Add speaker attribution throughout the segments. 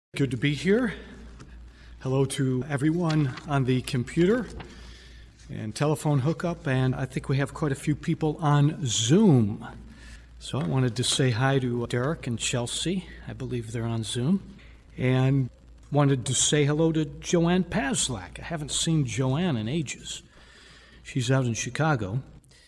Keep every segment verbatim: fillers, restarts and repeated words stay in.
Speaker 1: Good to be here. Hello to everyone on the computer and telephone hookup, and I think we have quite a few people on Zoom. So I wanted to say hi to Derek and Chelsea. I believe they're on Zoom. And wanted to say hello to Joanne Paslak. I haven't seen Joanne in ages. She's out in Chicago.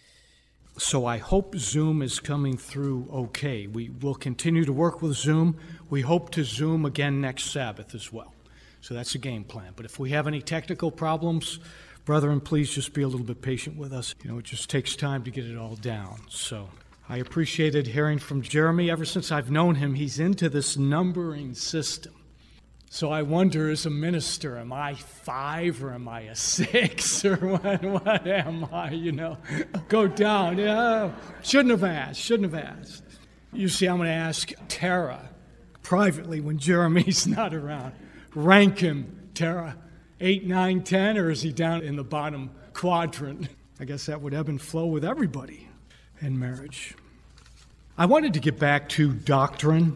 Speaker 1: So I hope Zoom is coming through okay. We will continue to work with Zoom. We hope to Zoom again next Sabbath as well. So that's a game plan. But if we have any technical problems, brethren, please just be a little bit patient with us. You know, it just takes time to get it all down. So I appreciated hearing from Jeremy. Ever since I've known him, he's into this numbering system. So I wonder, as a minister, am I five or am I a six or what, what am I, you know? Go down. Yeah, shouldn't have asked, shouldn't have asked. You see, I'm going to ask Tara privately when Jeremy's not around. Rank him, Tara. Eight, nine, ten, or is he down in the bottom quadrant? I guess that would ebb and flow with everybody in marriage. I wanted to get back to doctrine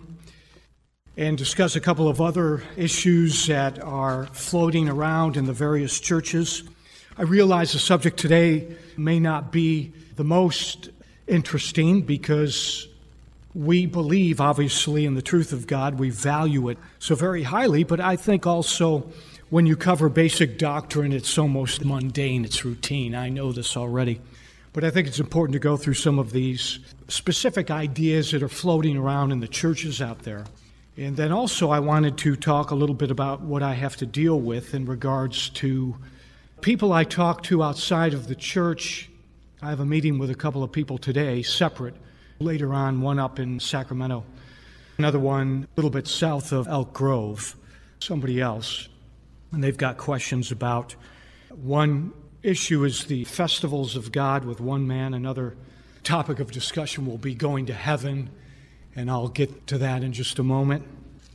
Speaker 1: and discuss a couple of other issues that are floating around in the various churches. I realize the subject today may not be the most interesting because we believe, obviously, in the truth of God. We value it so very highly, but I think also when you cover basic doctrine, it's almost mundane, it's routine. I know this already. But I think it's important to go through some of these specific ideas that are floating around in the churches out there. And then also I wanted to talk a little bit about what I have to deal with in regards to people I talk to outside of the church. I have a meeting with a couple of people today, separate. Later on, one up in Sacramento, another one a little bit south of Elk Grove, somebody else. And they've got questions about, one issue is the festivals of God with one man. Another topic of discussion will be going to heaven. And I'll get to that in just a moment.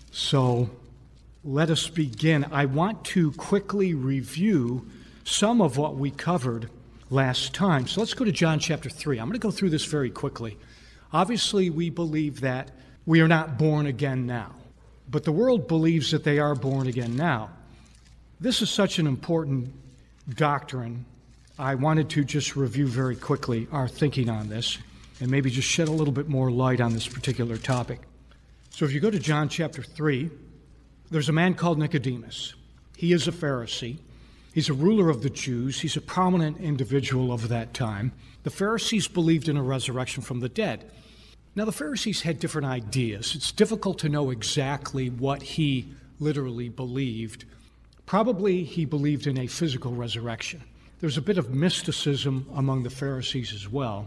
Speaker 1: So let us begin. I want to quickly review some of what we covered last time. So let's go to John chapter three. I'm going to go through this very quickly. Obviously, we believe that we are not born again now, but the world believes that they are born again now. This is such an important doctrine. I wanted to just review very quickly our thinking on this, and maybe just shed a little bit more light on this particular topic. So if you go to John chapter three, there's a man called Nicodemus. He is a Pharisee. He's a ruler of the Jews. He's a prominent individual of that time. The Pharisees believed in a resurrection from the dead. Now, the Pharisees had different ideas. It's difficult to know exactly what he literally believed. Probably he believed in a physical resurrection. There's a bit of mysticism among the Pharisees as well.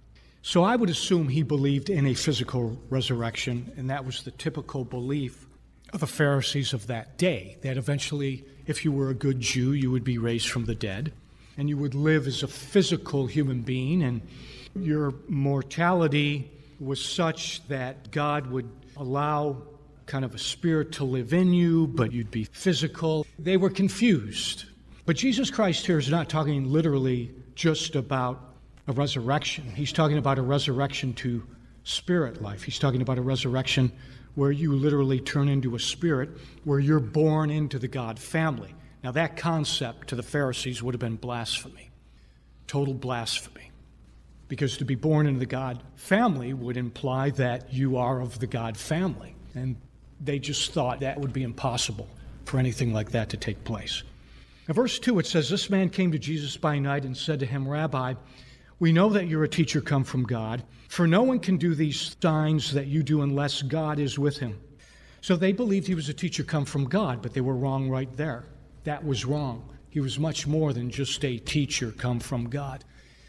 Speaker 1: So I would assume he believed in a physical resurrection, and that was the typical belief of the Pharisees of that day, that eventually, if you were a good Jew, you would be raised from the dead, and you would live as a physical human being, and your mortality was such that God would allow kind of a spirit to live in you, but you'd be physical. They were confused. But Jesus Christ here is not talking literally just about a resurrection. He's talking about a resurrection to spirit life. He's talking about a resurrection where you literally turn into a spirit, where you're born into the God family. Now that concept to the Pharisees would have been blasphemy, total blasphemy. Because to be born into the God family would imply that you are of the God family. And they just thought that would be impossible for anything like that to take place. In verse two, it says, "This man came to Jesus by night and said to him, 'Rabbi, we know that you're a teacher come from God, for no one can do these signs that you do unless God is with him.'" So they believed he was a teacher come from God, but they were wrong right there. That was wrong. He was much more than just a teacher come from God.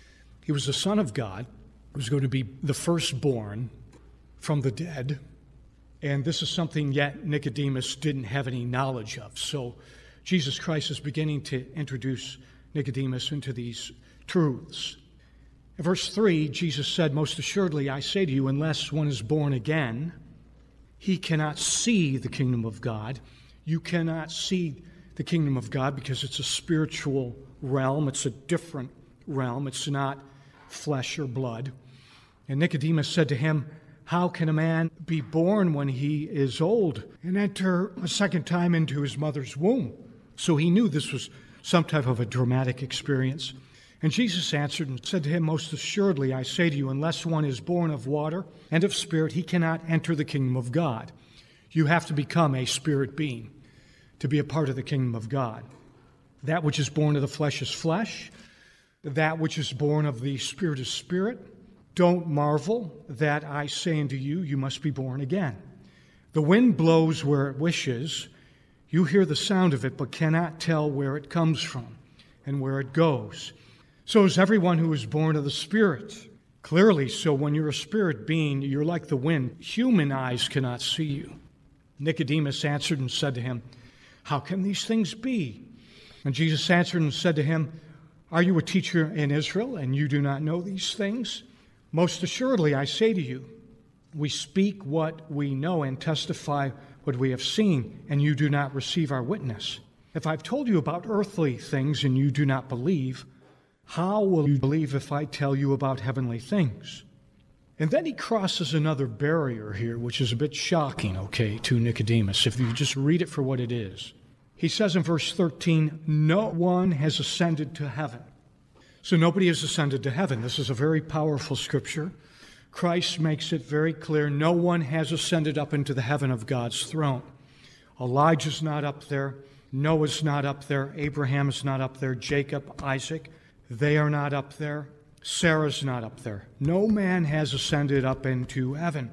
Speaker 1: He was the Son of God. He was going to be the firstborn from the dead. And this is something yet Nicodemus didn't have any knowledge of. So Jesus Christ is beginning to introduce Nicodemus into these truths. In verse three, Jesus said, "Most assuredly, I say to you, unless one is born again, he cannot see the kingdom of God." You cannot see the kingdom of God because it's a spiritual realm. It's a different realm. It's not flesh or blood. And Nicodemus said to him, How can a man be born when he is old and enter a second time into his mother's womb? So he knew this was some type of a dramatic experience. And Jesus answered and said to him, most assuredly, I say to you, unless one is born of water and of spirit, he cannot enter the kingdom of God. You have to become a spirit being to be a part of the kingdom of God. That which is born of the flesh is flesh. That which is born of the spirit is spirit. Don't marvel that I say unto you, you must be born again. The wind blows where it wishes. You hear the sound of it, but cannot tell where it comes from and where it goes. So is everyone who is born of the Spirit. Clearly, so when you're a spirit being, you're like the wind. Human eyes cannot see you. Nicodemus answered and said to him, how can these things be? And Jesus answered and said to him, are you a teacher in Israel, and you do not know these things? Most assuredly, I say to you, we speak what we know and testify what we have seen, and you do not receive our witness. If I've told you about earthly things and you do not believe, how will you believe if I tell you about heavenly things? And then he crosses another barrier here, which is a bit shocking, okay, to Nicodemus, if you just read it for what it is. He says in verse thirteen, no one has ascended to heaven. So nobody has ascended to heaven. This is a very powerful scripture. Christ makes it very clear, no one has ascended up into the heaven of God's throne. Elijah's not up there. Noah's not up there. Abraham's not up there. Jacob, Isaac, they are not up there. Sarah's not up there. No man has ascended up into heaven.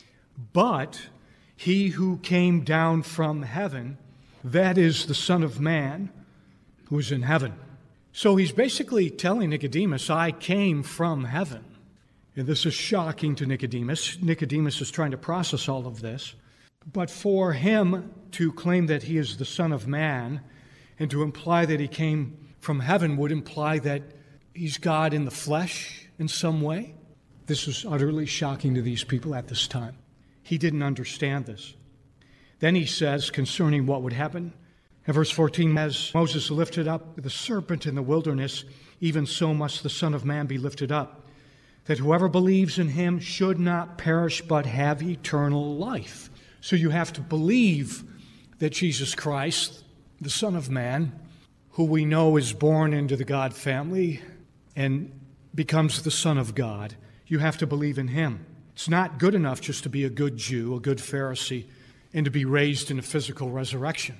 Speaker 1: But he who came down from heaven, that is the Son of Man who is in heaven. So he's basically telling Nicodemus, I came from heaven. And this is shocking to Nicodemus. Nicodemus is trying to process all of this. But for him to claim that he is the Son of Man and to imply that he came from heaven would imply that he's God in the flesh in some way. This was utterly shocking to these people at this time. He didn't understand this. Then he says concerning what would happen, in verse fourteen, as Moses lifted up the serpent in the wilderness, even so must the Son of Man be lifted up, that whoever believes in him should not perish but have eternal life. So you have to believe that Jesus Christ, the Son of Man, who we know is born into the God family and becomes the Son of God, you have to believe in him. It's not good enough just to be a good Jew, a good Pharisee, and to be raised in a physical resurrection.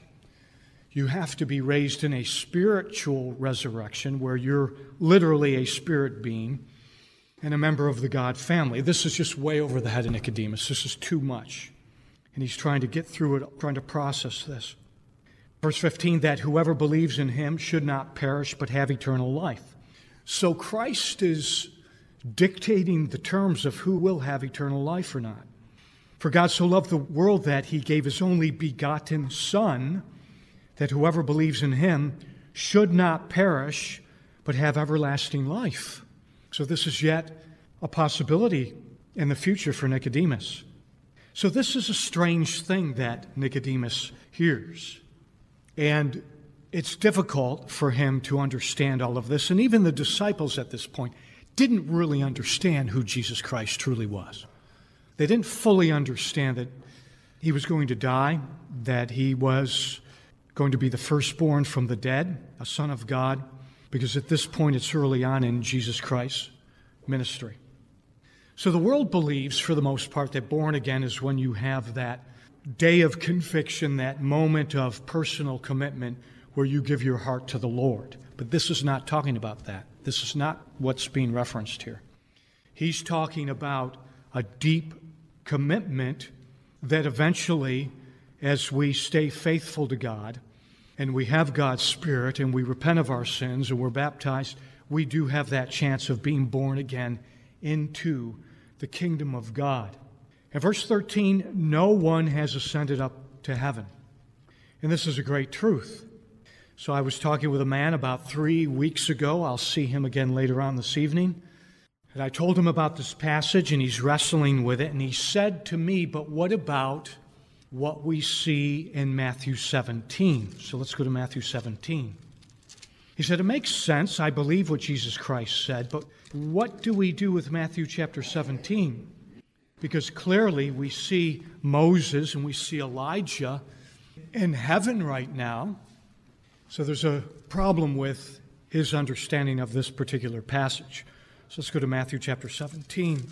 Speaker 1: You have to be raised in a spiritual resurrection where you're literally a spirit being and a member of the God family. This is just way over the head of Nicodemus. This is too much. And he's trying to get through it, trying to process this. Verse fifteen, that whoever believes in him should not perish but have eternal life. So Christ is dictating the terms of who will have eternal life or not. For God so loved the world that he gave his only begotten Son, that whoever believes in him should not perish, but have everlasting life. So this is yet a possibility in the future for Nicodemus. So this is a strange thing that Nicodemus hears. And it's difficult for him to understand all of this. And even the disciples at this point didn't really understand who Jesus Christ truly was. They didn't fully understand that he was going to die, that he was going to be the firstborn from the dead, a son of God, because at this point it's early on in Jesus Christ's ministry. So the world believes, for the most part, that born again is when you have that day of conviction, that moment of personal commitment where you give your heart to the Lord. But this is not talking about that. This is not what's being referenced here. He's talking about a deep commitment that eventually, as we stay faithful to God and we have God's Spirit and we repent of our sins and we're baptized, we do have that chance of being born again into the kingdom of God. In verse thirteen, no one has ascended up to heaven. And this is a great truth. So I was talking with a man about three weeks ago. I'll see him again later on this evening. And I told him about this passage, and he's wrestling with it. And he said to me, but what about what we see in Matthew seventeen? So let's go to Matthew seventeen. He said, it makes sense. I believe what Jesus Christ said. But what do we do with Matthew chapter seventeen? because clearly we see Moses and we see Elijah in heaven right now. So there's a problem with his understanding of this particular passage. So let's go to Matthew chapter seventeen.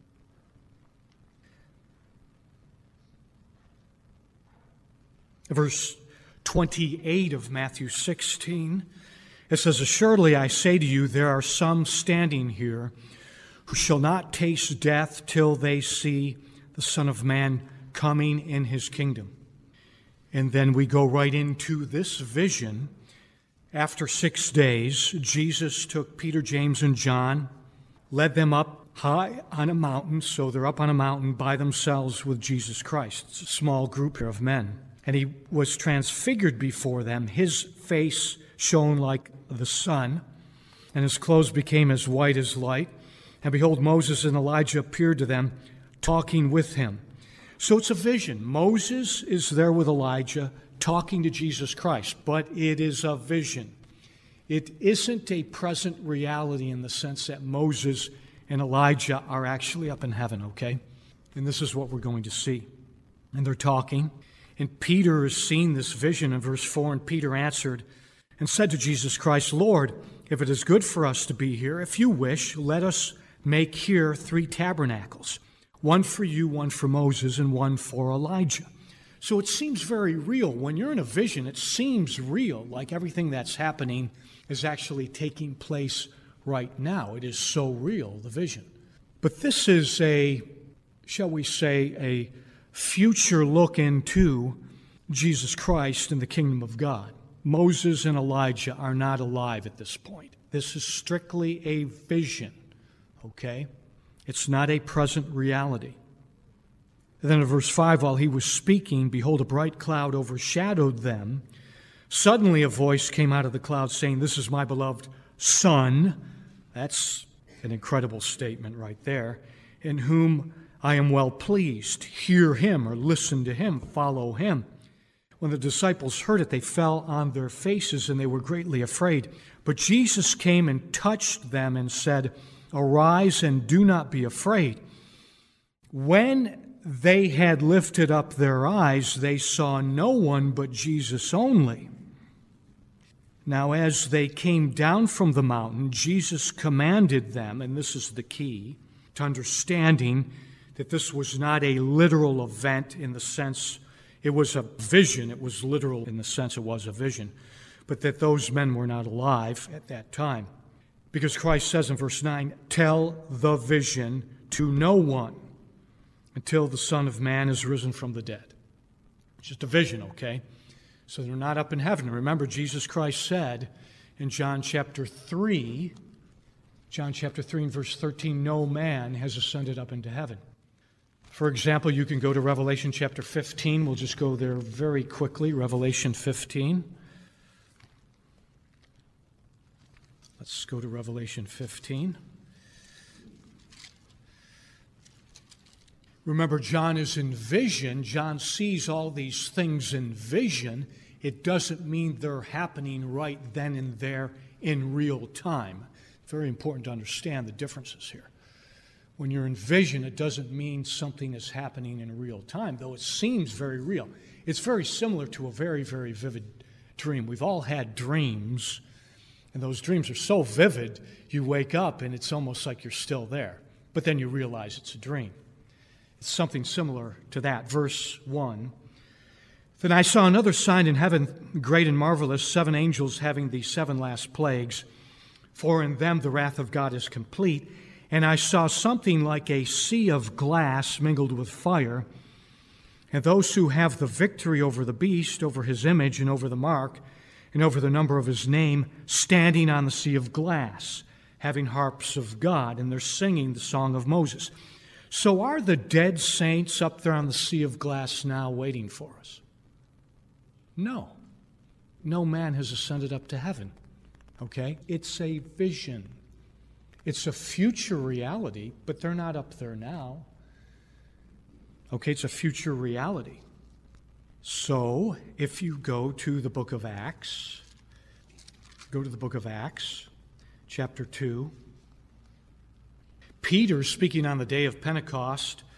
Speaker 1: Verse twenty-eight of Matthew sixteen, it says, "Assuredly I say to you, there are some standing here who shall not taste death till they see the Son of Man coming in his kingdom." And then we go right into this vision. After six days, Jesus took Peter, James, and John, led them up high on a mountain. So they're up on a mountain by themselves with Jesus Christ. It's a small group here of men. And he was transfigured before them. His face shone like the sun, and his clothes became as white as light. And behold, Moses and Elijah appeared to them, talking with him. So it's a vision. Moses is there with Elijah, talking to Jesus Christ, but it is a vision. It isn't a present reality in the sense that Moses and Elijah are actually up in heaven, okay? And this is what we're going to see. And they're talking. And Peter has seen this vision in verse four, and Peter answered and said to Jesus Christ, "Lord, if it is good for us to be here, if you wish, let us make here three tabernacles, one for you, one for Moses, and one for Elijah." So it seems very real. When you're in a vision, it seems real, like everything that's happening is actually taking place right now. It is so real, the vision. But this is a, shall we say, a future look into Jesus Christ and the kingdom of God. Moses and Elijah are not alive at this point. This is strictly a vision, okay? It's not a present reality. And then in verse five, while he was speaking, behold, a bright cloud overshadowed them. Suddenly a voice came out of the cloud saying, "This is my beloved Son." That's an incredible statement right there. "In whom I am well pleased. Hear him," or listen to him, follow him. When the disciples heard it, they fell on their faces and they were greatly afraid. But Jesus came and touched them and said, "Arise and do not be afraid." When they had lifted up their eyes, they saw no one but Jesus only. Now, as they came down from the mountain, Jesus commanded them, and this is the key to understanding that this was not a literal event in the sense it was a vision. It was literal in the sense it was a vision, but that those men were not alive at that time. Because Christ says in verse nine, "Tell the vision to no one until the Son of Man is risen from the dead." It's just a vision, okay? So they're not up in heaven. Remember, Jesus Christ said in John chapter three, John chapter three and verse thirteen, "No man has ascended up into heaven." For example, you can go to Revelation chapter fifteen. We'll just go there very quickly. Revelation fifteen. Let's go to Revelation fifteen. Remember, John is in vision. John sees all these things in vision. It doesn't mean they're happening right then and there in real time. Very important to understand the differences here. When you're in vision, it doesn't mean something is happening in real time, though it seems very real. It's very similar to a very, very vivid dream. We've all had dreams, and those dreams are so vivid, you wake up and it's almost like you're still there. But then you realize it's a dream. It's something similar to that. Verse one, "Then I saw another sign in heaven, great and marvelous, seven angels having the seven last plagues, for in them the wrath of God is complete. And I saw something like a sea of glass mingled with fire, and those who have the victory over the beast, over his image, and over the mark, and over the number of his name, standing on the sea of glass, having harps of God, and they're singing the song of Moses." So are the dead saints up there on the sea of glass now waiting for us? No. No man has ascended up to heaven. Okay? It's a vision. It's a future reality, but they're not up there now. Okay, it's a future reality. So, if you go to the book of Acts, go to the book of Acts, chapter two. Peter, speaking on the day of Pentecost,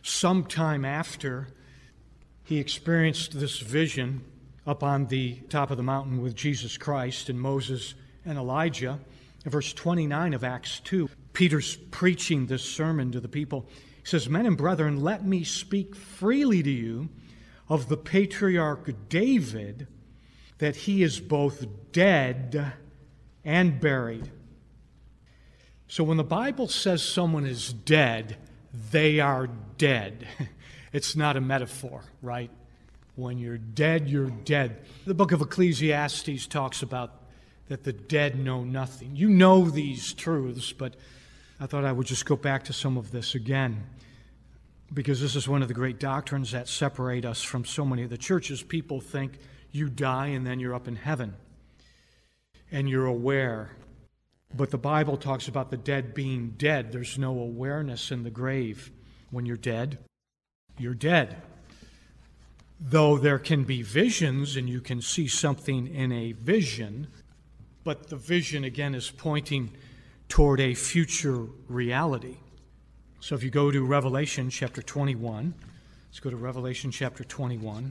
Speaker 1: sometime after he experienced this vision up on the top of the mountain with Jesus Christ and Moses and Elijah, in verse twenty-nine of Acts two, Peter's preaching this sermon to the people. He says, "Men and brethren, let me speak freely to you of the patriarch David, that he is both dead and buried." So when the Bible says someone is dead, they are dead. It's not a metaphor, right? When you're dead, you're dead. The book of Ecclesiastes talks about that the dead know nothing. You know these truths, but I thought I would just go back to some of this again, because this is one of the great doctrines that separate us from so many of the churches. People think you die and then you're up in heaven and you're aware. But the Bible talks about the dead being dead. There's no awareness in the grave. When you're dead, you're dead. Though there can be visions and you can see something in a vision, but the vision again is pointing toward a future reality. So if you go to Revelation chapter twenty-one, let's go to Revelation chapter twenty-one.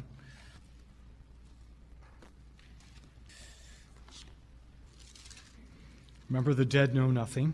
Speaker 1: Remember, the dead know nothing.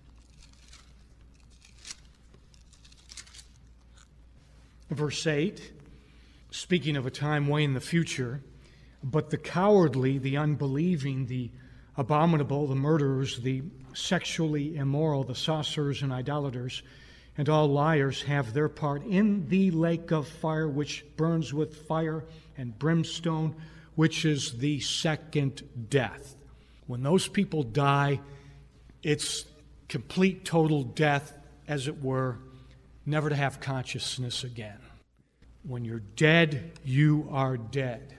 Speaker 1: Verse eight, speaking of a time way in the future, "But the cowardly, the unbelieving, the abominable, the murderers, the sexually immoral, the sorcerers and idolaters, and all liars have their part in the lake of fire, which burns with fire and brimstone, which is the second death." When those people die, it's complete, total death, as it were, never to have consciousness again. When you're dead, you are dead.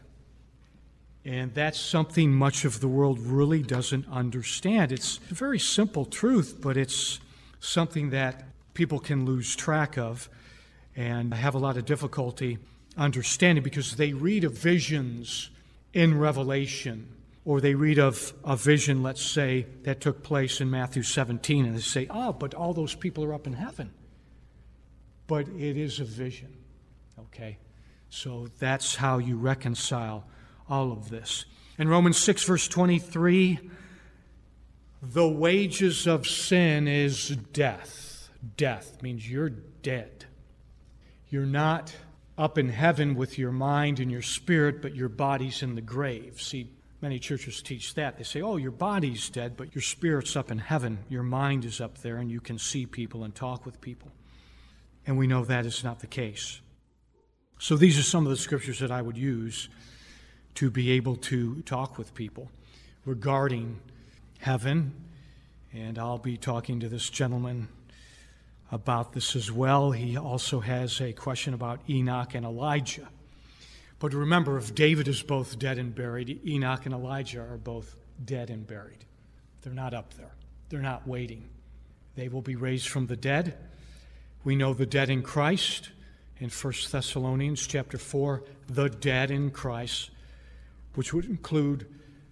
Speaker 1: And that's something much of the world really doesn't understand. It's a very simple truth, but it's something that people can lose track of and have a lot of difficulty understanding, because they read of visions in Revelation, or they read of a vision, let's say, that took place in Matthew seventeen, and they say, oh, but all those people are up in heaven. But it is a vision, okay? So that's how you reconcile all of this. In Romans six, verse twenty-three, the wages of sin is death. Death means you're dead. You're not up in heaven with your mind and your spirit, but your body's in the grave. See, many churches teach that. They say, oh, your body's dead, but your spirit's up in heaven. Your mind is up there, and you can see people and talk with people. And we know that is not the case. So these are some of the scriptures that I would use to be able to talk with people regarding heaven. And I'll be talking to this gentleman about this as well. He also has a question about Enoch and Elijah. But remember, if David is both dead and buried, Enoch and Elijah are both dead and buried. They're not up there. They're not waiting. They will be raised from the dead. We know the dead in Christ in First Thessalonians chapter four, the dead in Christ, which would include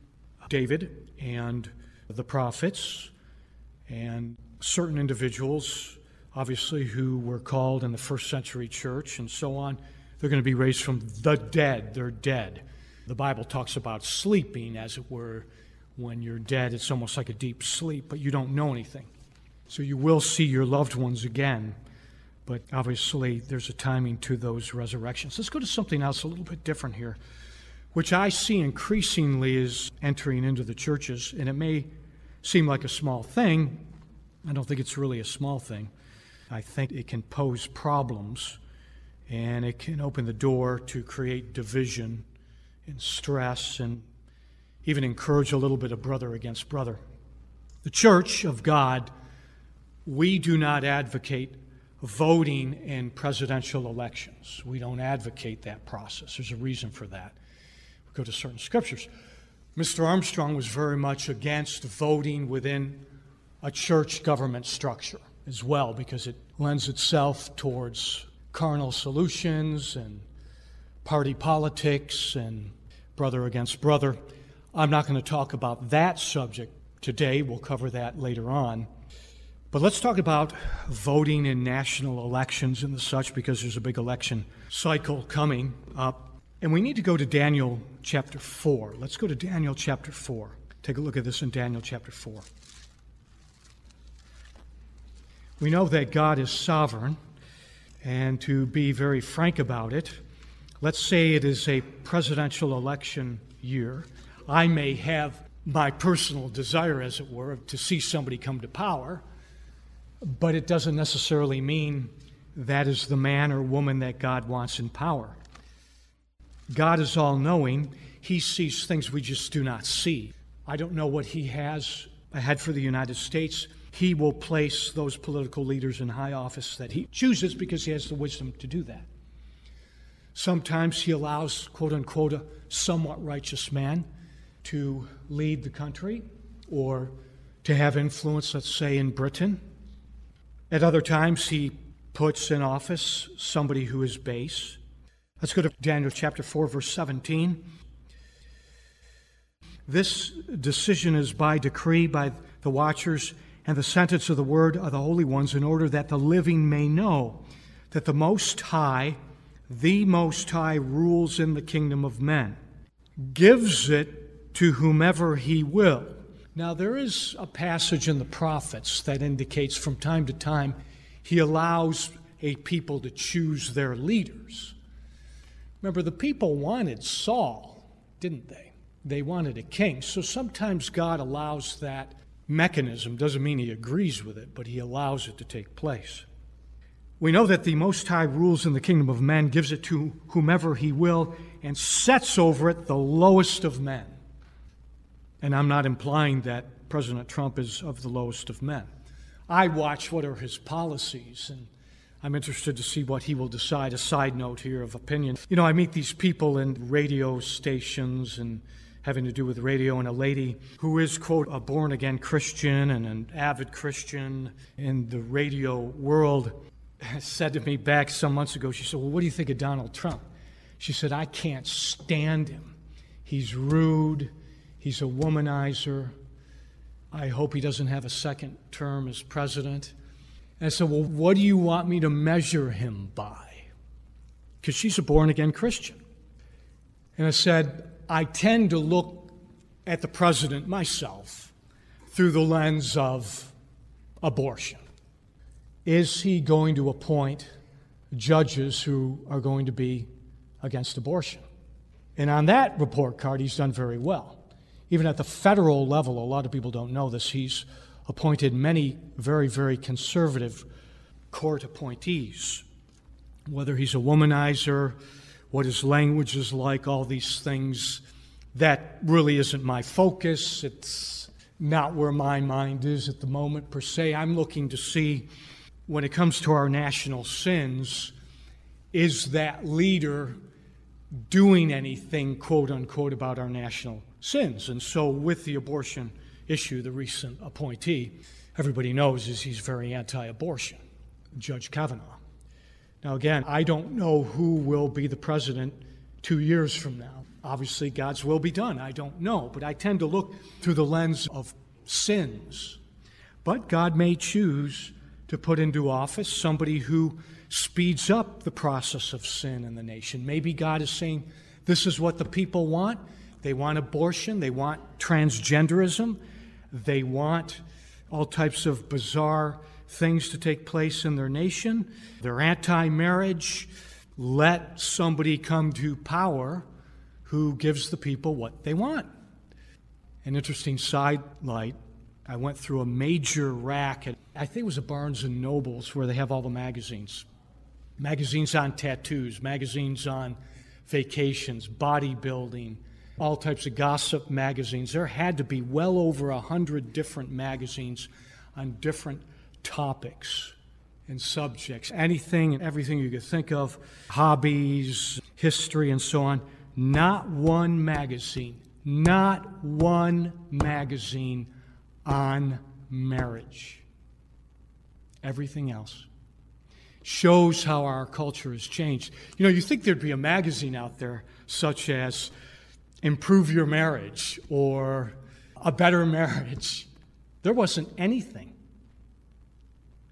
Speaker 1: David and the prophets and certain individuals, obviously, who were called in the first century church and so on. They're going to be raised from the dead. They're dead. The Bible talks about sleeping, as it were. When you're dead, it's almost like a deep sleep, but you don't know anything. So you will see your loved ones again, but obviously there's a timing to those resurrections. Let's go to something else a little bit different here, which I see increasingly is entering into the churches, and it may seem like a small thing. I don't think it's really a small thing. I think it can pose problems, and it can open the door to create division and stress and even encourage a little bit of brother against brother. The Church of God, we do not advocate voting in presidential elections. We don't advocate that process. There's a reason for that. We go to certain scriptures. Mister Armstrong was very much against voting within a church government structure as well, because it lends itself towards carnal solutions and party politics and brother against brother. I'm not going to talk about that subject today. We'll cover that later on. But let's talk about voting in national elections and the such, because there's a big election cycle coming up. And we need to go to Daniel chapter four. Let's go to Daniel chapter four. Take a look at this in Daniel chapter four. We know that God is sovereign, and to be very frank about it, let's say it is a presidential election year. I may have my personal desire, as it were, to see somebody come to power, but it doesn't necessarily mean that is the man or woman that God wants in power. God is all-knowing. He sees things we just do not see. I don't know what He has ahead for the United States. He will place those political leaders in high office that He chooses because He has the wisdom to do that. Sometimes He allows, quote-unquote, a somewhat righteous man to lead the country or to have influence, let's say, in Britain. At other times, He puts in office somebody who is base. Let's go to Daniel chapter four, verse seventeen. This decision is by decree by the watchers and the sentence of the word of the holy ones, in order that the living may know that the Most High, the Most High, rules in the kingdom of men, gives it to whomever He will. Now, there is a passage in the prophets that indicates from time to time He allows a people to choose their leaders. Remember, the people wanted Saul, didn't they? They wanted a king. So sometimes God allows that mechanism. Doesn't mean He agrees with it, but He allows it to take place. We know that the Most High rules in the kingdom of men, gives it to whomever He will, and sets over it the lowest of men. And I'm not implying that President Trump is of the lowest of men. I watch what are his policies, and I'm interested to see what he will decide. A side note here of opinion. You know, I meet these people in radio stations and having to do with radio, and a lady who is, quote, a born-again Christian and an avid Christian in the radio world said to me back some months ago, she said, well, what do you think of Donald Trump? She said, I can't stand him. He's rude. He's a womanizer. I hope he doesn't have a second term as president. And I said, well, what do you want me to measure him by? Because she's a born-again Christian. And I said, I tend to look at the president myself through the lens of abortion. Is he going to appoint judges who are going to be against abortion? And on that report card, he's done very well. Even at the federal level, a lot of people don't know this, he's appointed many very, very conservative court appointees. Whether he's a womanizer, what his language is like, all these things, that really isn't my focus. It's not where my mind is at the moment, per se. I'm looking to see, when it comes to our national sins, is that leader doing anything, quote unquote, about our national sins? And so with the abortion issue, the recent appointee, everybody knows is he's very anti-abortion, Judge Kavanaugh. Now again, I don't know who will be the president two years from now. Obviously, God's will be done. I don't know, but I tend to look through the lens of sins. But God may choose to put into office somebody who speeds up the process of sin in the nation. Maybe God is saying, this is what the people want. They want abortion. They want transgenderism. They want all types of bizarre things to take place in their nation. They're anti-marriage. Let somebody come to power who gives the people what they want. An interesting sidelight, I went through a major rack at, I think it was a Barnes and Nobles, where they have all the magazines. Magazines on tattoos, magazines on vacations, bodybuilding, all types of gossip magazines. There had to be well over a hundred different magazines on different topics and subjects. Anything and everything you could think of, hobbies, history, and so on. Not one magazine, not one magazine on marriage. Everything else shows how our culture has changed. You know, you think there'd be a magazine out there such as Improve Your Marriage or A Better Marriage. There wasn't anything.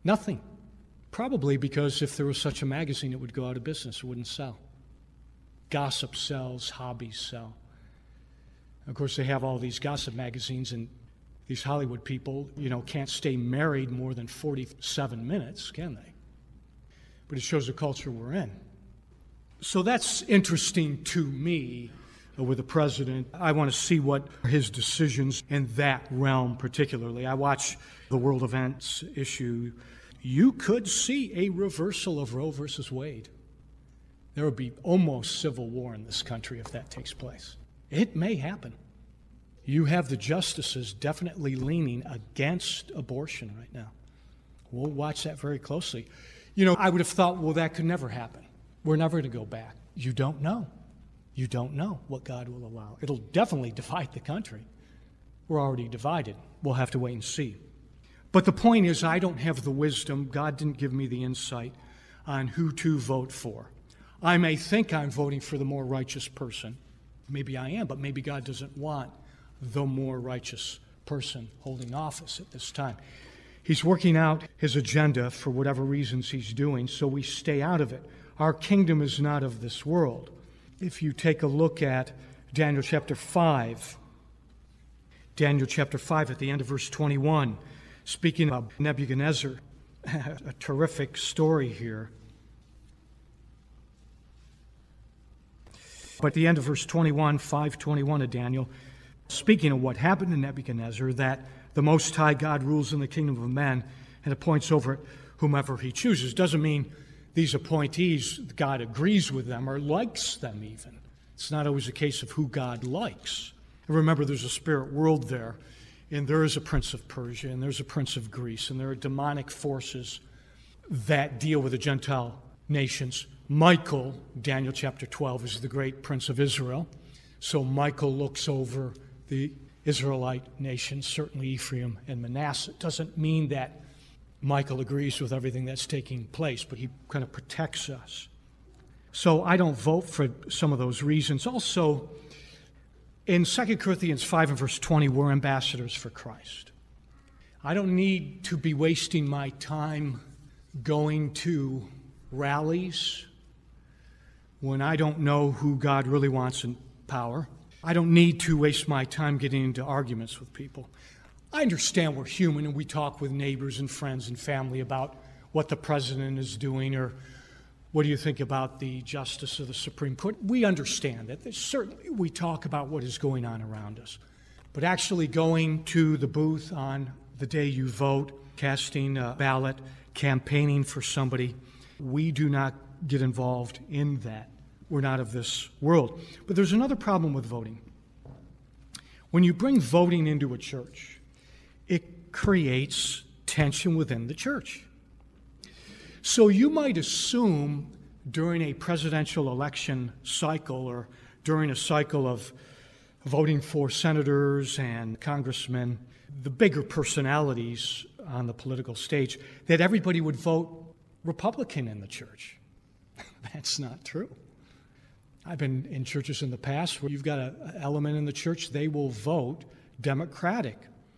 Speaker 1: Nothing. Probably because if there was such a magazine, it would go out of business. It wouldn't sell. Gossip sells, hobbies sell. Of course, they have all these gossip magazines, and these Hollywood people, you know, can't stay married more than forty-seven minutes, can they? But it shows the culture we're in. So that's interesting to me uh, with the president. I want to see what his decisions in that realm particularly. I watch the world events issue. You could see a reversal of Roe versus Wade. There would be almost civil war in this country if that takes place. It may happen. You have the justices definitely leaning against abortion right now. We'll watch that very closely. You know, I would have thought, well, that could never happen. We're never going to go back. You don't know. You don't know what God will allow. It'll definitely divide the country. We're already divided. We'll have to wait and see. But the point is, I don't have the wisdom. God didn't give me the insight on who to vote for. I may think I'm voting for the more righteous person. Maybe I am, but maybe God doesn't want the more righteous person holding office at this time. He's working out his agenda for whatever reasons he's doing, so we stay out of it. Our kingdom is not of this world. If you take a look at Daniel chapter five, Daniel chapter five at the end of verse twenty-one, speaking of Nebuchadnezzar, a terrific story here. But at the end of verse twenty-one, five twenty-one of Daniel, speaking of what happened to Nebuchadnezzar, that the Most High God rules in the kingdom of men and appoints over it whomever he chooses. Doesn't mean these appointees, God agrees with them or likes them even. It's not always a case of who God likes. And remember, there's a spirit world there, and there is a prince of Persia, and there's a prince of Greece, and there are demonic forces that deal with the Gentile nations. Michael, Daniel chapter twelve, is the great prince of Israel. So Michael looks over the Israelite nations, certainly Ephraim and Manasseh. It doesn't mean that Michael agrees with everything that's taking place, but he kind of protects us. So I don't vote for some of those reasons. Also, in Second Corinthians five and verse twenty, we're ambassadors for Christ. I don't need to be wasting my time going to rallies when I don't know who God really wants in power. I don't need to waste my time getting into arguments with people. I understand we're human and we talk with neighbors and friends and family about what the president is doing or what do you think about the justice of the Supreme Court. We understand that. Certainly we talk about what is going on around us. But actually going to the booth on the day you vote, casting a ballot, campaigning for somebody, we do not get involved in that. We're not of this world. But there's another problem with voting. When you bring voting into a church, it creates tension within the church. So you might assume during a presidential election cycle or during a cycle of voting for senators and congressmen, the bigger personalities on the political stage, that everybody would vote Republican in the church. That's not true. I've been in churches in the past where you've got an element in the church, they will vote Democratic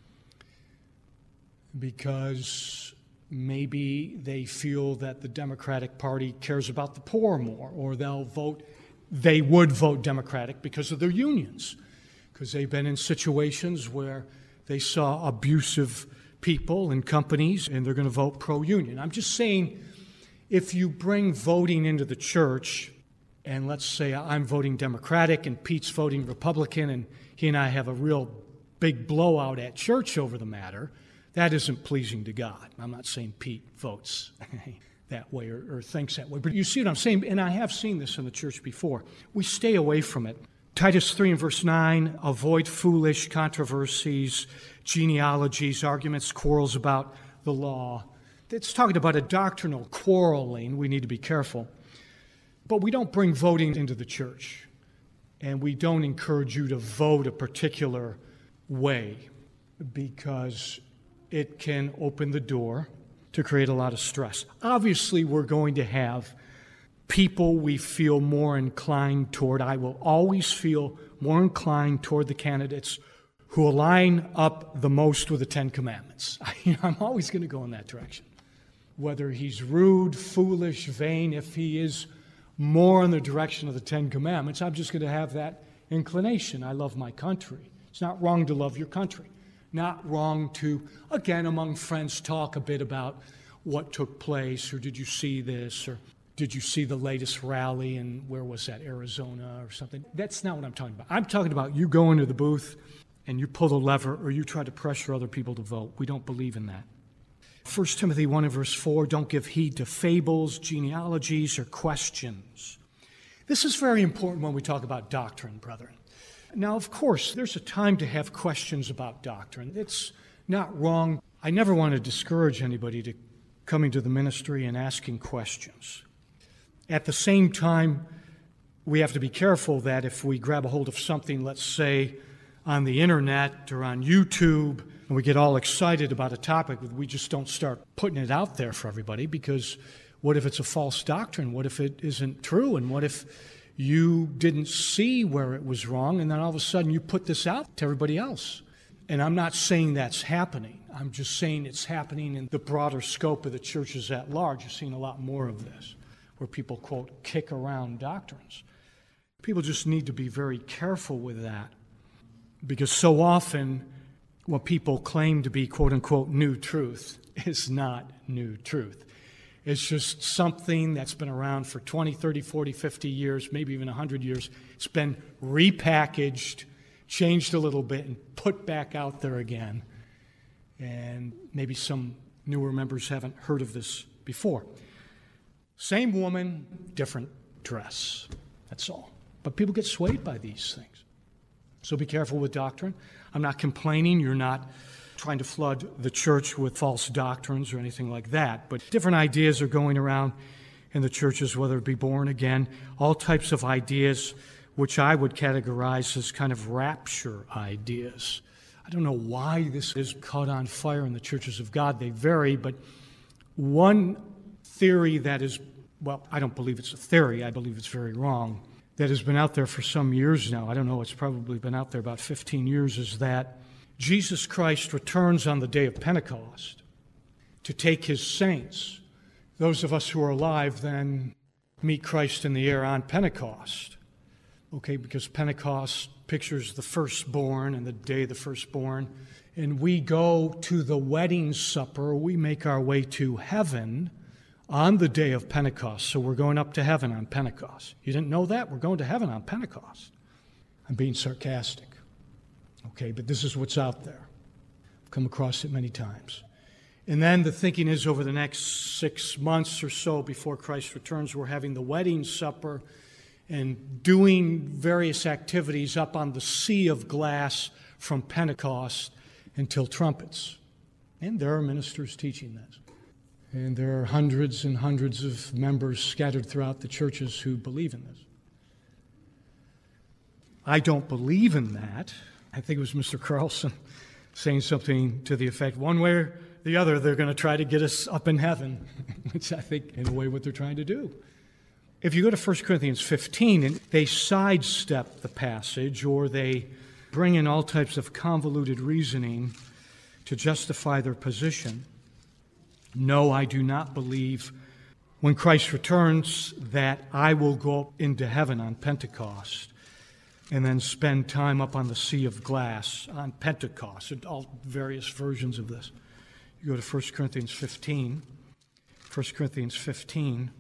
Speaker 1: because maybe they feel that the Democratic Party cares about the poor more, or they'll vote, they would vote Democratic because of their unions, because they've been in situations where they saw abusive people in companies and they're going to vote pro-union. I'm just saying, if you bring voting into the church, and let's say I'm voting Democratic and Pete's voting Republican and he and I have a real big blowout at church over the matter, that isn't pleasing to God. I'm not saying Pete votes that way or, or thinks that way, but you see what I'm saying, and I have seen this in the church before. We stay away from it. Titus three and verse nine, avoid foolish controversies, genealogies, arguments, quarrels about the law. It's talking about a doctrinal quarreling. We need to be careful. But we don't bring voting into the church, and we don't encourage you to vote a particular way because it can open the door to create a lot of stress. Obviously, we're going to have people we feel more inclined toward. I will always feel more inclined toward the candidates who align up the most with the Ten Commandments. I'm always going to go in that direction. whether he's rude, foolish, vain, if he is more in the direction of the Ten Commandments, I'm just going to have that inclination. I love my country. It's not wrong to love your country. Not wrong to, again, among friends, talk a bit about what took place, or did you see this, or did you see the latest rally, and where was that, Arizona or something? That's not what I'm talking about. I'm talking about you go into the booth and you pull the lever, or you try to pressure other people to vote. We don't believe in that. First Timothy one and verse four, don't give heed to fables, genealogies, or questions. This is very important when we talk about doctrine, brethren. Now, of course, there's a time to have questions about doctrine. It's not wrong. I never want to discourage anybody to coming to the ministry and asking questions. At the same time, we have to be careful that if we grab a hold of something, let's say, on the internet or on YouTube, and we get all excited about a topic, we just don't start putting it out there for everybody, because what if it's a false doctrine? What if it isn't true? And what if you didn't see where it was wrong, and then all of a sudden you put this out to everybody else? And I'm not saying that's happening. I'm just saying it's happening in the broader scope of the churches at large. You're seeing a lot more of this, where people, quote, kick around doctrines. People just need to be very careful with that, because so often what people claim to be, quote unquote, new truth is not new truth. It's just something that's been around for twenty, thirty, forty, fifty years, maybe even one hundred years. It's been repackaged, changed a little bit, and put back out there again. And maybe some newer members haven't heard of this before. Same woman, different dress. That's all. But people get swayed by these things. So be careful with doctrine. I'm not complaining. You're not trying to flood the church with false doctrines or anything like that. But different ideas are going around in the churches, whether it be born again, all types of ideas, which I would categorize as kind of rapture ideas. I don't know why this is caught on fire in the churches of God. They vary, but one theory that is, well, I don't believe it's a theory. I believe it's very wrong, that has been out there for some years now. I don't know, it's probably been out there about fifteen years, is that Jesus Christ returns on the day of Pentecost to take his saints. Those of us who are alive then meet Christ in the air on Pentecost. Okay, because Pentecost pictures the firstborn and the day of the firstborn. And we go to the wedding supper. We make our way to heaven on the day of Pentecost. So we're going up to heaven on Pentecost. You didn't know that? We're going to heaven on Pentecost. I'm being sarcastic. Okay, but this is what's out there. I've come across it many times. And then the thinking is over the next six months or so before Christ returns, we're having the wedding supper and doing various activities up on the sea of glass from Pentecost until trumpets. And there are ministers teaching this. And there are hundreds and hundreds of members scattered throughout the churches who believe in this. I don't believe in that. I think it was Mister Carlson saying something to the effect, one way or the other, they're going to try to get us up in heaven, which I think, in a way, what they're trying to do. If you go to First Corinthians fifteen, and they sidestep the passage, or they bring in all types of convoluted reasoning to justify their position. No, I do not believe when Christ returns that I will go up into heaven on Pentecost and then spend time up on the sea of glass on Pentecost, and all various versions of this. You go to First Corinthians fifteen. First Corinthians fifteen.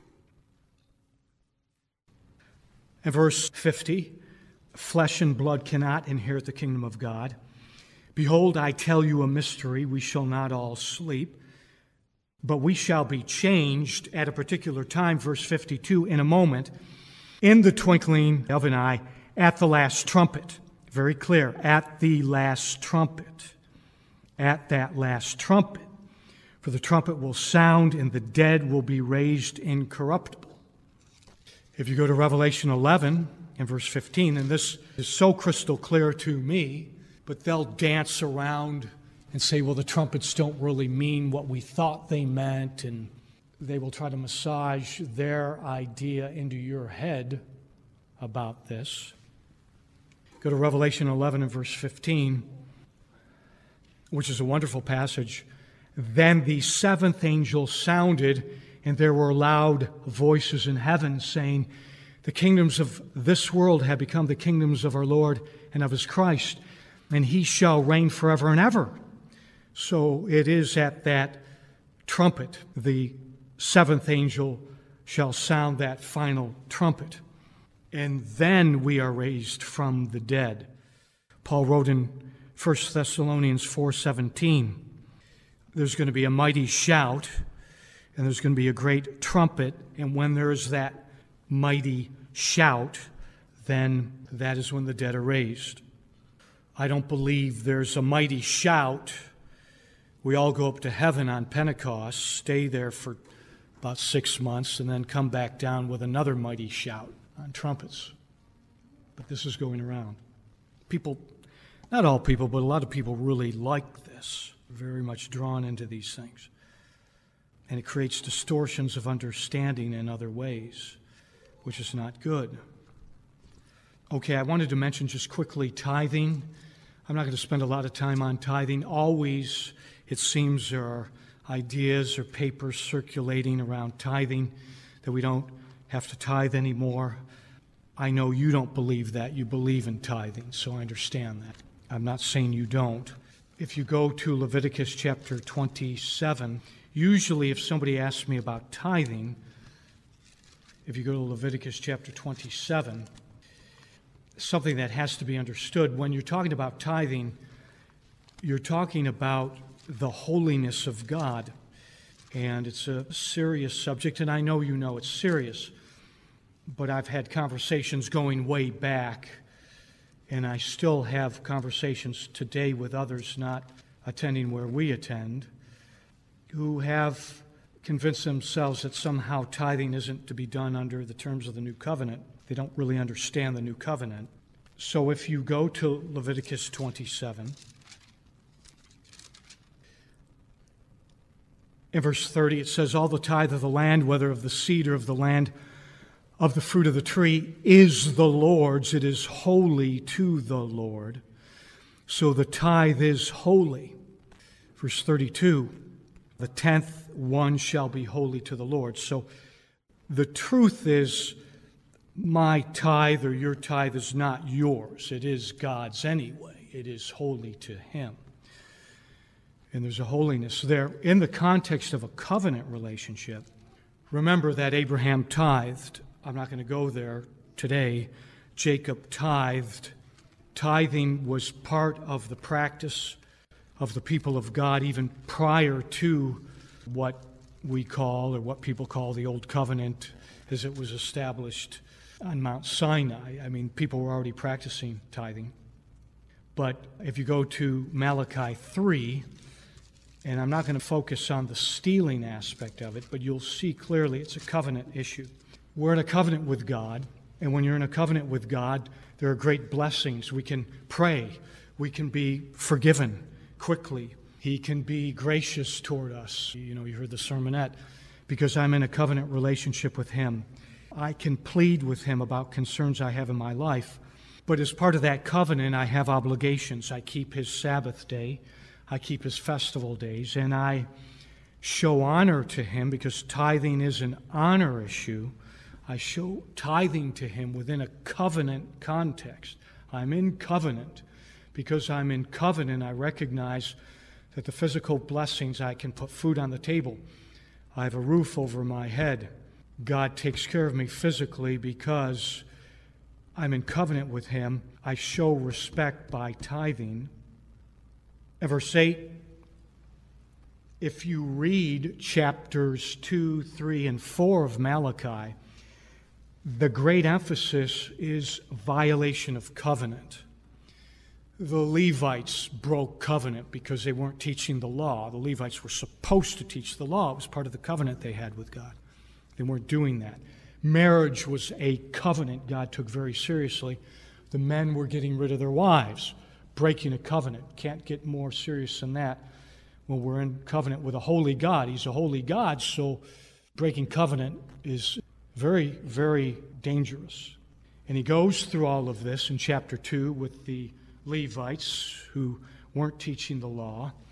Speaker 1: And verse fifty, flesh and blood cannot inherit the kingdom of God. Behold, I tell you a mystery. We shall not all sleep, but we shall be changed at a particular time, verse fifty-two, in a moment, in the twinkling of an eye, at the last trumpet. Very clear, at the last trumpet. At that last trumpet. For the trumpet will sound, and the dead will be raised incorruptible. If you go to Revelation eleven and verse fifteen, and this is so crystal clear to me, but they'll dance around and say, well, the trumpets don't really mean what we thought they meant, and they will try to massage their idea into your head about this. Go to Revelation eleven and verse fifteen, which is a wonderful passage. Then the seventh angel sounded, and there were loud voices in heaven saying, "The kingdoms of this world have become the kingdoms of our Lord and of his Christ, and he shall reign forever and ever." So it is at that trumpet, the seventh angel shall sound that final trumpet, and then we are raised from the dead. Paul wrote in First Thessalonians four seventeen, there's going to be a mighty shout, and there's going to be a great trumpet, and when there's that mighty shout, then that is when the dead are raised. I don't believe there's a mighty shout. We all go up to heaven on Pentecost, stay there for about six months, and then come back down with another mighty shout on trumpets. But this is going around. People, not all people, but a lot of people really like this, very much drawn into these things. And it creates distortions of understanding in other ways, which is not good. Okay, I wanted to mention just quickly tithing. I'm not going to spend a lot of time on tithing. Always, it seems, there are ideas or papers circulating around tithing that we don't have to tithe anymore. I know you don't believe that. You believe in tithing, so I understand that. I'm not saying you don't. If you go to Leviticus chapter twenty-seven, usually if somebody asks me about tithing, if you go to Leviticus chapter twenty-seven, something that has to be understood. When you're talking about tithing, you're talking about the holiness of God. And it's a serious subject, and I know you know it's serious. But I've had conversations going way back, and I still have conversations today with others not attending where we attend, who have convinced themselves that somehow tithing isn't to be done under the terms of the New Covenant. They don't really understand the New Covenant. So if you go to Leviticus twenty-seven, in verse thirty, it says, "All the tithe of the land, whether of the seed or of the land, of the fruit of the tree, is the Lord's. It is holy to the Lord." So the tithe is holy. Verse thirty-two, "The tenth one shall be holy to the Lord." So the truth is, my tithe or your tithe is not yours. It is God's anyway. It is holy to Him. And there's a holiness there. In the context of a covenant relationship, remember that Abraham tithed. I'm not going to go there today. Jacob tithed. Tithing was part of the practice of the people of God even prior to what we call, or what people call, the Old Covenant as it was established on Mount Sinai. I mean, people were already practicing tithing. But if you go to Malachi three, and I'm not going to focus on the stealing aspect of it, but you'll see clearly it's a covenant issue. We're in a covenant with God, and when you're in a covenant with God, there are great blessings. We can pray. We can be forgiven quickly. He can be gracious toward us. You know, you heard the sermonette. Because I'm in a covenant relationship with Him, I can plead with Him about concerns I have in my life. But as part of that covenant, I have obligations. I keep His Sabbath day. I keep His festival days. And I show honor to Him because tithing is an honor issue. I show tithing to Him within a covenant context. I'm in covenant. Because I'm in covenant, I recognize that the physical blessings, I can put food on the table. I have a roof over my head. God takes care of me physically because I'm in covenant with Him. I show respect by tithing. And verse eight, if you read chapters two, three, and four of Malachi, the great emphasis is violation of covenant. The Levites broke covenant because they weren't teaching the law. The Levites were supposed to teach the law. It was part of the covenant they had with God. They weren't doing that. Marriage was a covenant God took very seriously. The men were getting rid of their wives, breaking a covenant. Can't get more serious than that when we're in covenant with a holy God. He's a holy God, so breaking covenant is very, very dangerous. And he goes through all of this in chapter two with the Levites who weren't teaching the law.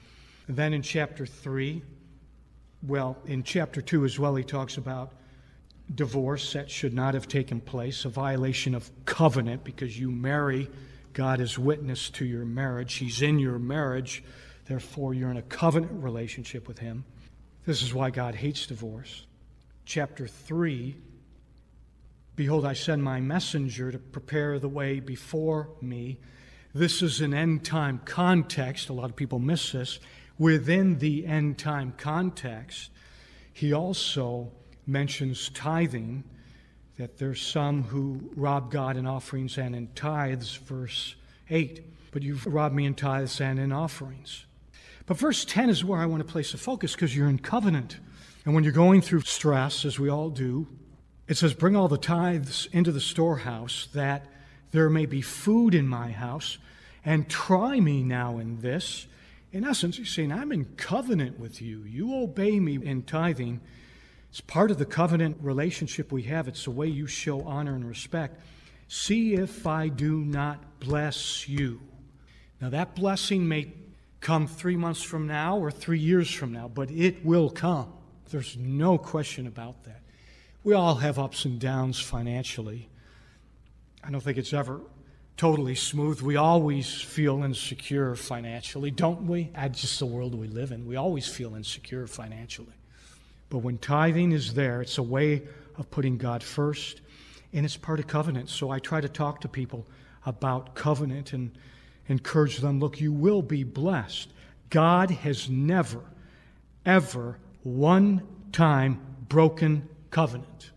Speaker 1: Then in chapter three, well, in chapter two as well, he talks about divorce that should not have taken place, a violation of covenant because you marry, God is witness to your marriage. He's in your marriage, therefore you're in a covenant relationship with him. This is why God hates divorce. Chapter three, behold, I send my messenger to prepare the way before me. This is an end-time context. A lot of people miss this. Within the end-time context, he also mentions tithing, that there's some who rob God in offerings and in tithes, verse eight. But you've robbed me in tithes and in offerings. But verse ten is where I want to place the focus because you're in covenant. And when you're going through stress, as we all do, it says, bring all the tithes into the storehouse that there may be food in my house, and try me now in this. In essence, he's saying, I'm in covenant with you. You obey me in tithing. It's part of the covenant relationship we have. It's the way you show honor and respect. See if I do not bless you. Now, that blessing may come three months from now or three years from now, but it will come. There's no question about that. We all have ups and downs financially. I don't think it's ever totally smooth. We always feel insecure financially, don't we? That's just the world we live in. We always feel insecure financially. But when tithing is there, it's a way of putting God first, and it's part of covenant. So I try to talk to people about covenant and encourage them, look, you will be blessed. God has never, ever, one time broken covenant.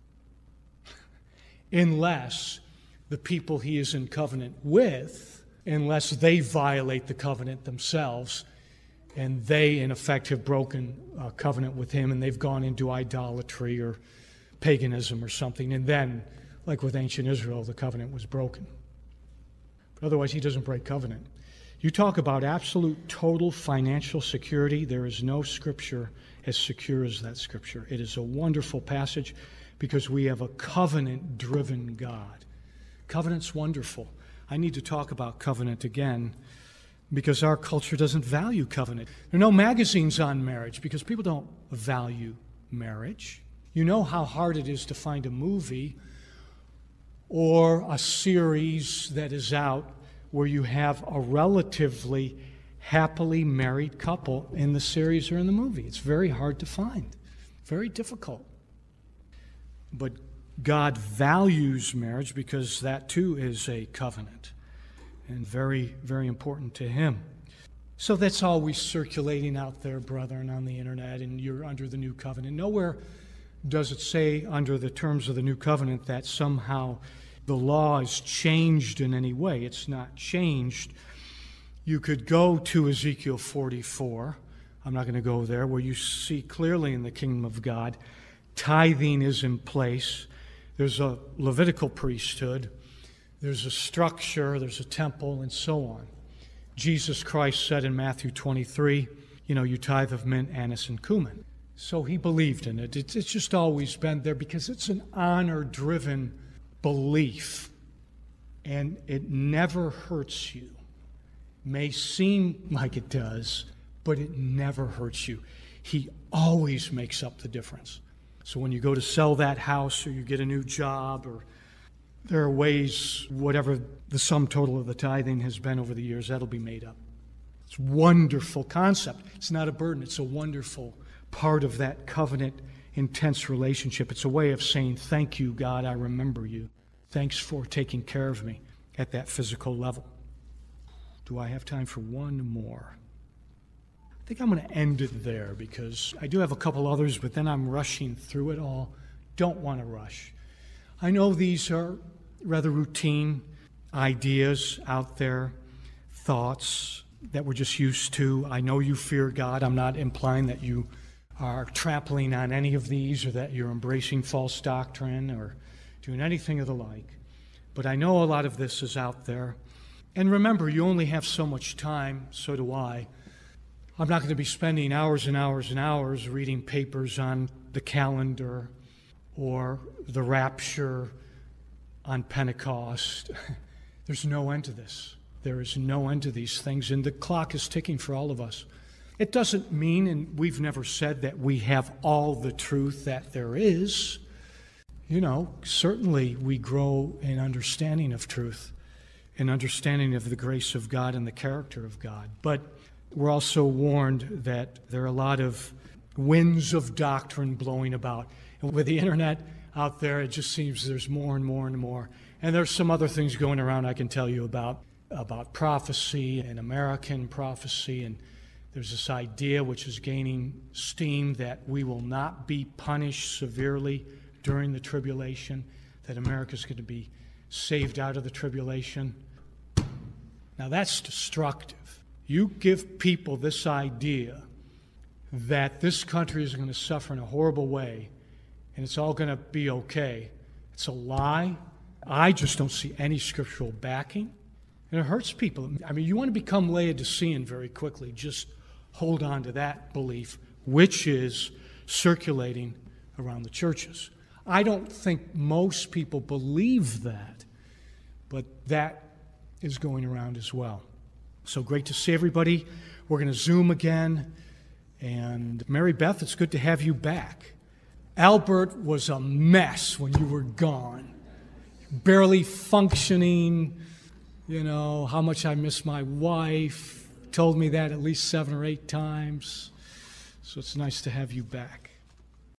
Speaker 1: Unless the people he is in covenant with, unless they violate the covenant themselves, and they, in effect, have broken a covenant with him, and they've gone into idolatry or paganism or something, and then, like with ancient Israel, the covenant was broken. But otherwise, he doesn't break covenant. You talk about absolute, total financial security. There is no scripture as secure as that scripture. It is a wonderful passage because we have a covenant-driven God. Covenant's wonderful. I need to talk about covenant again because our culture doesn't value covenant. There are no magazines on marriage because people don't value marriage. You know how hard it is to find a movie or a series that is out where you have a relatively happily married couple in the series or in the movie. It's very hard to find, very difficult. But God values marriage because that too is a covenant and very, very important to him. So that's always circulating out there, brethren, on the internet, and you're under the new covenant. Nowhere does it say under the terms of the new covenant that somehow the law is changed in any way. It's not changed. You could go to Ezekiel forty-four. I'm not going to go there, where you see clearly in the kingdom of God, tithing is in place. There's a Levitical priesthood. There's a structure. There's a temple, and so on. Jesus Christ said in Matthew twenty-three, you know, you tithe of mint, anise, and cumin. So he believed in it. It's, it's just always been there because it's an honor-driven belief, and it never hurts you. May seem like it does, but it never hurts you. He always makes up the difference. So when you go to sell that house or you get a new job, or there are ways, whatever the sum total of the tithing has been over the years, that'll be made up. It's a wonderful concept. It's not a burden. It's a wonderful part of that covenant, intense relationship. It's a way of saying, thank you, God, I remember you. Thanks for taking care of me at that physical level. Do I have time for one more? I think I'm going to end it there because I do have a couple others, but then I'm rushing through it all. Don't want to rush. I know these are rather routine ideas out there, thoughts that we're just used to. I know you fear God. I'm not implying that you are trampling on any of these or that you're embracing false doctrine or doing anything of the like. But I know a lot of this is out there. And remember, you only have so much time, so do I. I'm not going to be spending hours and hours and hours reading papers on the calendar or the rapture on Pentecost. There's no end to this. There is no end to these things, and the clock is ticking for all of us. It doesn't mean, and we've never said that we have all the truth that there is. You know, certainly we grow in understanding of truth, in understanding of the grace of God and the character of God. But we're also warned that there are a lot of winds of doctrine blowing about. And with the internet out there, it just seems there's more and more and more. And there's some other things going around I can tell you about, about prophecy and American prophecy. And there's this idea which is gaining steam that we will not be punished severely during the tribulation, that America's going to be saved out of the tribulation. Now that's destructive. You give people this idea that this country is going to suffer in a horrible way and it's all going to be okay. It's a lie. I just don't see any scriptural backing. And it hurts people. I mean, you want to become Laodicean very quickly. Just hold on to that belief, which is circulating around the churches. I don't think most people believe that, but that is going around as well. So great to see everybody. We're going to Zoom again. And Mary Beth, it's good to have you back. Albert was a mess when you were gone. Barely functioning, you know, how much I miss my wife. Told me that at least seven or eight times. So it's nice to have you back.